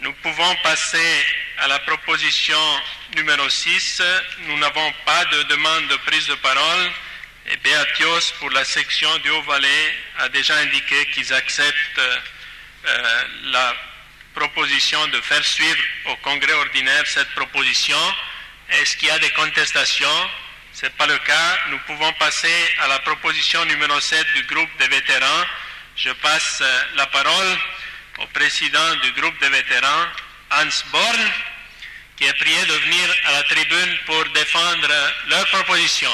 Nous pouvons passer à la proposition numéro 6. Nous n'avons pas de demande de prise de parole. Et Beatios, pour la section du Haut-Valais, a déjà indiqué qu'ils acceptent la proposition de faire suivre au congrès ordinaire cette proposition. Est-ce qu'il y a des contestations? Ce n'est pas le cas. Nous pouvons passer à la proposition numéro 7 du groupe des vétérans. Je passe la parole au président du groupe des vétérans, Hans Born, qui est prié de venir à la tribune pour défendre leur proposition.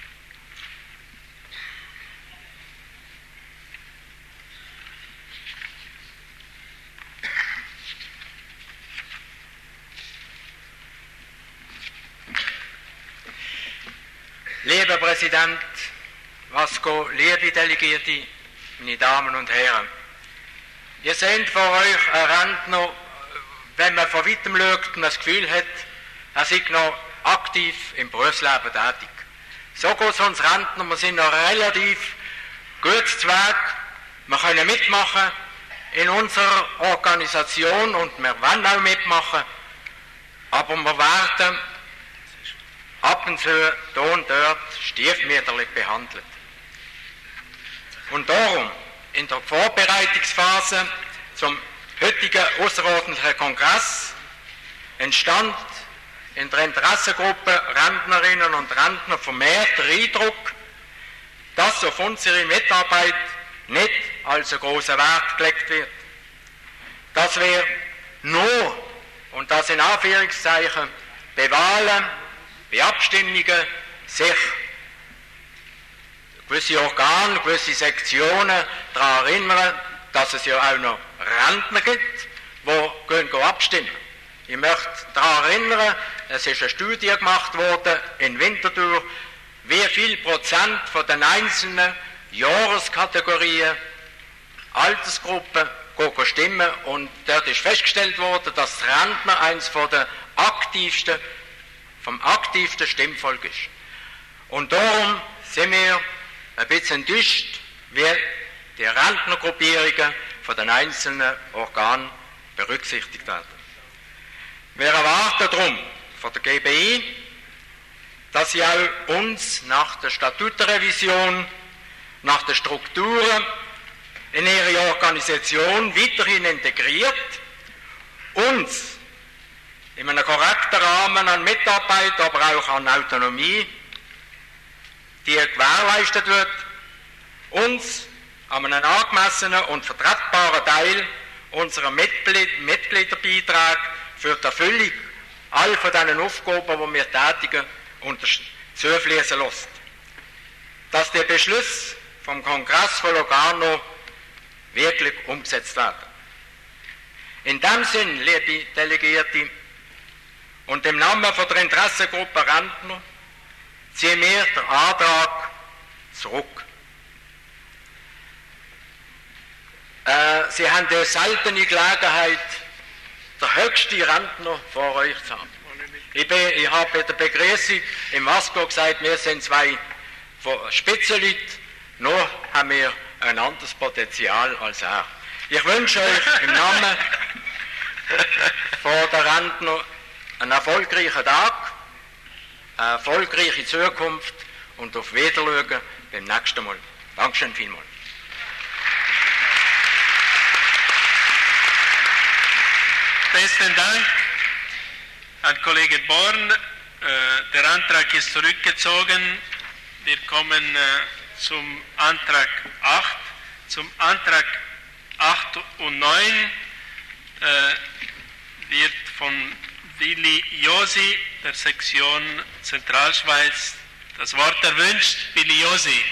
Lieber Präsident Vasco, liebe Delegierte, meine Damen und Herren, ihr seht vor euch einen Rentner, wenn man von weitem schaut und das Gefühl hat, er sei noch aktiv im Berufsleben tätig. So geht es uns Rentner, wir sind noch relativ gut zu Weg, wir können mitmachen in unserer Organisation und wir wollen auch mitmachen, aber wir werden ab und zu da und dort stiefmütterlich behandelt. Und darum, in der Vorbereitungsphase zum heutigen außerordentlichen Kongress entstand in der Interessengruppe Rentnerinnen und Rentner vermehrt der Eindruck, dass auf unsere Mitarbeit nicht als ein grosser Wert gelegt wird. Dass wir nur, und das in Anführungszeichen, bei Wahlen, bei Abstimmungen sich gewisse Organe, gewisse Sektionen daran erinnern, dass es ja auch noch Rentner gibt, die gehen abstimmen. Ich möchte daran erinnern, es ist eine Studie gemacht worden in Winterthur, wie viel Prozent von den einzelnen Jahreskategorien, Altersgruppen gehen stimmen, und dort ist festgestellt worden, dass die Rentner eines vom aktivsten Stimmvolk ist. Und darum sind wir ein bisschen enttäuscht, wie die Rentnergruppierungen von den einzelnen Organen berücksichtigt werden. Wir erwarten darum von der GBI, dass sie auch uns nach der Statutenrevision, nach den Strukturen in ihre Organisation weiterhin integriert, uns in einem korrekten Rahmen an Mitarbeit, aber auch an Autonomie, die gewährleistet wird, uns an einem angemessenen und vertretbaren Teil unserer Mitgliederbeiträge für die Erfüllung all von diesen Aufgaben, die wir tätigen, zufließen lässt. Dass der Beschluss vom Kongress von Locarno wirklich umgesetzt wird. In diesem Sinn, liebe Delegierte, und im Namen von der Interessengruppe Rentner ziehen wir den Antrag zurück. Sie haben die seltene Gelegenheit, der höchste Rentner vor euch zu haben. Ich habe bei der Begrüßung im Vasco gesagt, wir sind zwei Spitzenleute, noch haben wir ein anderes Potenzial als er. Ich wünsche euch im Namen von der Rentner einen erfolgreichen Tag, eine erfolgreiche Zukunft und auf Wiedersehen beim nächsten Mal. Dankeschön vielmals. Besten Dank an Kollege Born. Der Antrag ist zurückgezogen. Wir kommen zum Antrag 8. Zum Antrag 8 und 9 wird von Willi Josi der Sektion Zentralschweiz das Wort erwünscht. Willi Josi.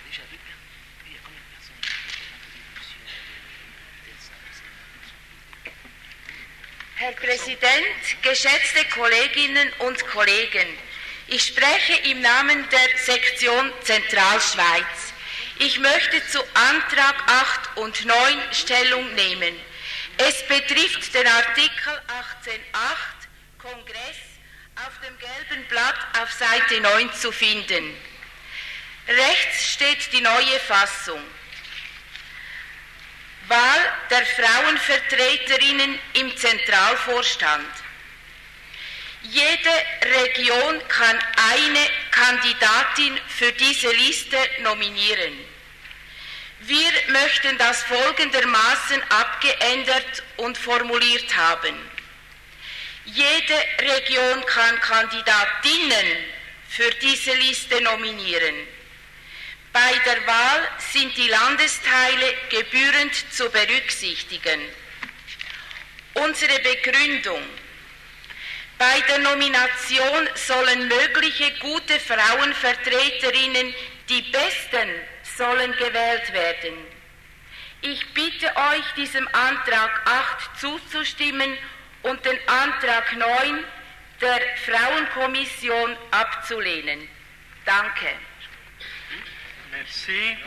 Herr Präsident, geschätzte Kolleginnen und Kollegen, ich spreche im Namen der Sektion Zentralschweiz. Ich möchte zu Antrag 8 und 9 Stellung nehmen. Es betrifft den Artikel 18.8 Kongress auf dem gelben Blatt auf Seite 9 zu finden. Rechts steht die neue Fassung. Wahl der Frauenvertreterinnen im Zentralvorstand. Jede Region kann eine Kandidatin für diese Liste nominieren. Wir möchten das folgendermaßen abgeändert und formuliert haben. Jede Region kann Kandidatinnen für diese Liste nominieren. Bei der Wahl sind die Landesteile gebührend zu berücksichtigen. Unsere Begründung: Bei der Nomination sollen mögliche gute Frauenvertreterinnen, die besten, sollen gewählt werden. Ich bitte euch, diesem Antrag 8 zuzustimmen und den Antrag 9 der Frauenkommission abzulehnen. Danke. Merci.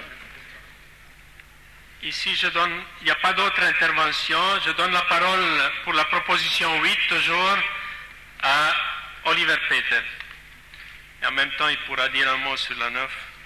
Ici, il n'y a pas d'autres interventions. Je donne la parole pour la proposition 8, toujours, à Oliver Peter. Et en même temps, il pourra dire un mot sur la 9.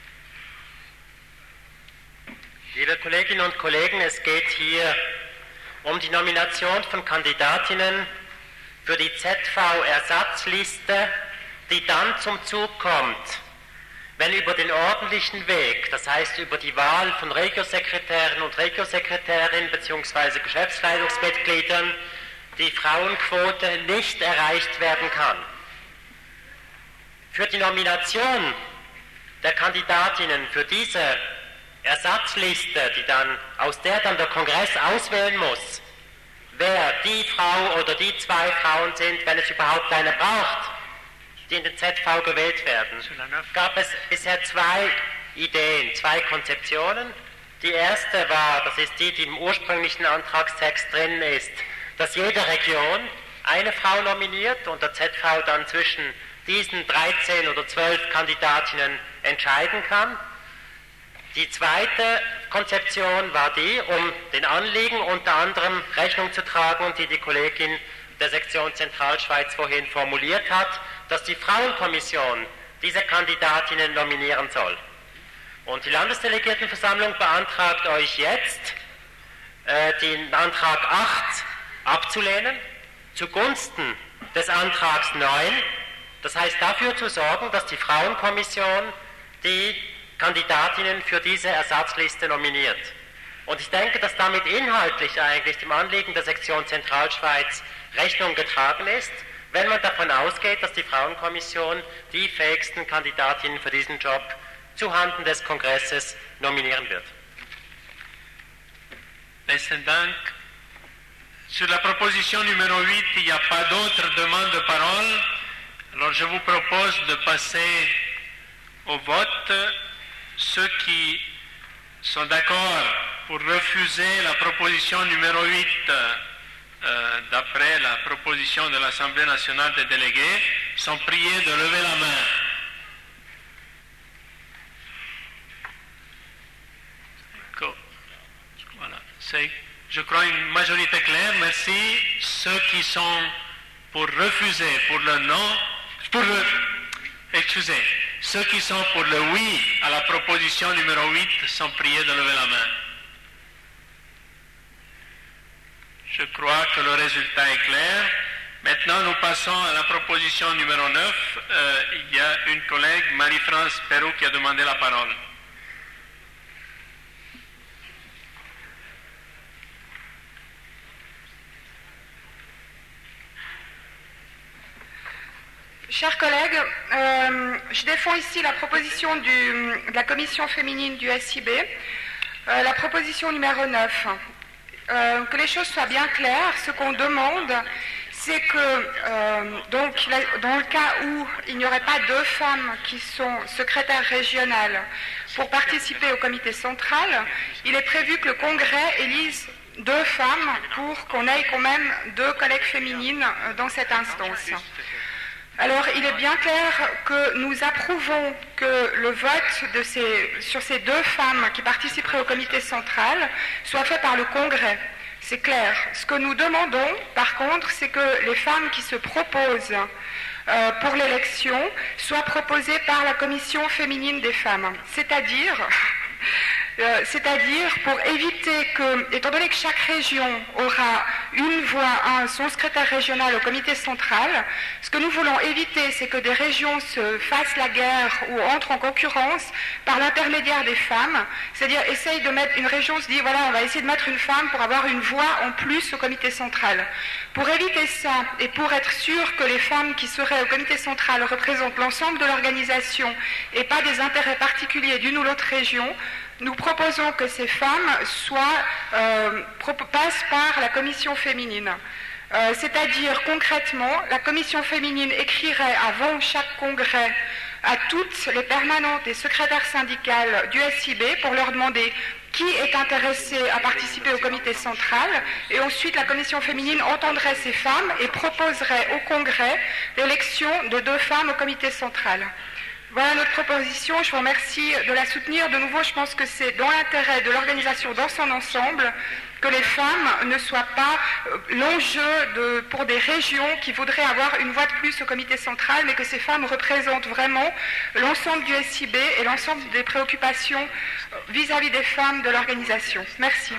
Liebe Kolleginnen und Kollegen, es geht hier um die Nomination von Kandidatinnen für die ZV-Ersatzliste, die dann zum Zug kommt, wenn über den ordentlichen Weg, das heißt über die Wahl von Regiosekretären und Regiosekretärinnen bzw. Geschäftsleitungsmitgliedern, die Frauenquote nicht erreicht werden kann. Für die Nomination der Kandidatinnen für diese Ersatzliste, aus der dann der Kongress auswählen muss, wer die Frau oder die zwei Frauen sind, wenn es überhaupt eine braucht, die in den ZV gewählt werden, gab es bisher zwei Ideen, zwei Konzeptionen. Die erste war, das ist die im ursprünglichen Antragstext drin ist, dass jede Region eine Frau nominiert und der ZV dann zwischen diesen 13 oder 12 Kandidatinnen entscheiden kann. Die zweite Konzeption war die, um den Anliegen unter anderem Rechnung zu tragen und die Kollegin der Sektion Zentralschweiz vorhin formuliert hat, dass die Frauenkommission diese Kandidatinnen nominieren soll. Und die Landesdelegiertenversammlung beantragt euch jetzt, den Antrag 8 abzulehnen, zugunsten des Antrags 9, das heißt dafür zu sorgen, dass die Frauenkommission die Kandidatinnen für diese Ersatzliste nominiert. Und ich denke, dass damit inhaltlich eigentlich dem Anliegen der Sektion Zentralschweiz Rechnung getragen ist, wenn man davon ausgeht, dass die Frauenkommission die fähigsten Kandidatinnen für diesen Job zuhanden des Kongresses nominieren wird. Besten Dank. Sur la proposition numéro 8, il n'y a pas d'autres demandes de parole. Alors je vous propose de passer au vote. Ceux qui sont d'accord pour refuser la proposition numéro 8 d'après la proposition de l'Assemblée nationale des délégués sont priés de lever la main. Voilà. C'est, je crois, une majorité claire. Merci. Ceux qui sont pour refuser, pour le non, excusez, ceux qui sont pour le oui à la proposition numéro 8 sont priés de lever la main. Je crois que le résultat est clair. Maintenant, nous passons à la proposition numéro 9. Il y a une collègue, Marie-France Perrou, qui a demandé la parole. Chers collègues, je défends ici la proposition de la commission féminine du SIB, la proposition numéro 9. Que les choses soient bien claires, ce qu'on demande, c'est que dans le cas où il n'y aurait pas deux femmes qui sont secrétaires régionales pour participer au comité central, il est prévu que le Congrès élise deux femmes pour qu'on ait quand même deux collègues féminines dans cette instance. Alors, il est bien clair que nous approuvons que le vote sur ces deux femmes qui participeraient au comité central soit fait par le Congrès. C'est clair. Ce que nous demandons, par contre, c'est que les femmes qui se proposent pour l'élection soient proposées par la Commission féminine des femmes. C'est-à-dire C'est-à-dire pour éviter que, étant donné que chaque région aura une voix, son secrétaire régional au comité central, ce que nous voulons éviter, c'est que des régions se fassent la guerre ou entrent en concurrence par l'intermédiaire des femmes, c'est-à-dire essaye de mettre, une région se dit voilà, on va essayer de mettre une femme pour avoir une voix en plus au comité central. Pour éviter ça et pour être sûr que les femmes qui seraient au comité central représentent l'ensemble de l'organisation et pas des intérêts particuliers d'une ou l'autre région, nous proposons que ces femmes passent par la commission féminine. C'est-à-dire concrètement, la commission féminine écrirait avant chaque congrès à toutes les permanentes et secrétaires syndicales du SIB pour leur demander qui est intéressé à participer au comité central, et ensuite la commission féminine entendrait ces femmes et proposerait au congrès l'élection de 2 femmes au comité central. Voilà notre proposition, je vous remercie de la soutenir. De nouveau, je pense que c'est dans l'intérêt de l'organisation dans son ensemble que les femmes ne soient pas l'enjeu pour des régions qui voudraient avoir une voix de plus au comité central, mais que ces femmes représentent vraiment l'ensemble du SIB et l'ensemble des préoccupations vis-à-vis des femmes de l'organisation. Merci.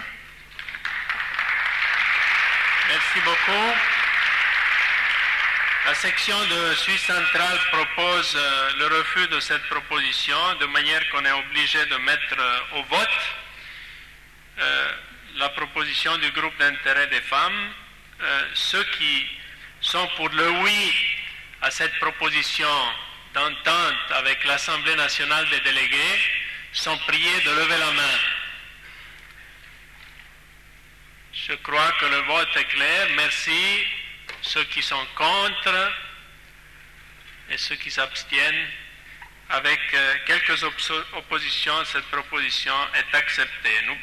Merci beaucoup. La section de Suisse centrale propose le refus de cette proposition, de manière qu'on est obligé de mettre au vote la proposition du groupe d'intérêt des femmes. Ceux qui sont pour le oui à cette proposition d'entente avec l'Assemblée nationale des délégués sont priés de lever la main. Je crois que le vote est clair. Merci. Ceux qui sont contre et ceux qui s'abstiennent, avec quelques oppositions, cette proposition est acceptée.